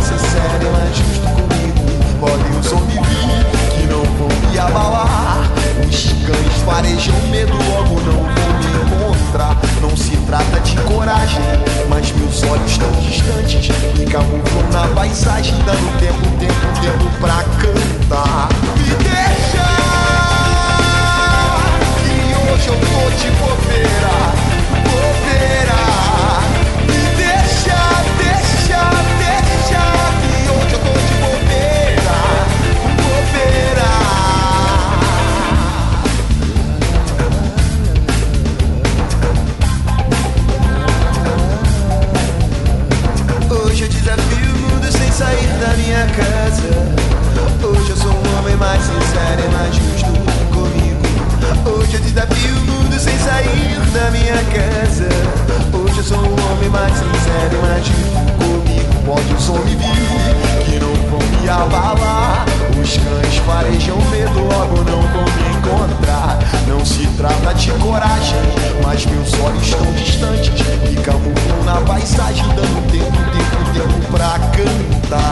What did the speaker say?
sincero e mais justo comigo. Pode o som me vir, que não vou me abalar. Os cães farejam medo, logo não vou me encontrar. Não se trata de coragem, mas meus olhos tão distantes me camuflam na paisagem, dando tempo pra cantar. Me deixa, que hoje eu tô de bobeira, bobeira. Me deixa, que hoje eu tô de bobeira, bobeira. Hoje eu desafio o mundo sem sair da minha casa. Hoje eu sou um homem mais sincero e mais justo comigo. Hoje eu desafio o mundo sem sair da minha casa. Hoje eu sou um homem mais sincero e mais justo comigo. Pode o som me vir, que não vão me abalar. Os cães farejam medo, logo não vão me encontrar. Não se trata de coragem, mas meus olhos tão distantes me camuflam na paisagem, dando tempo pra cantar.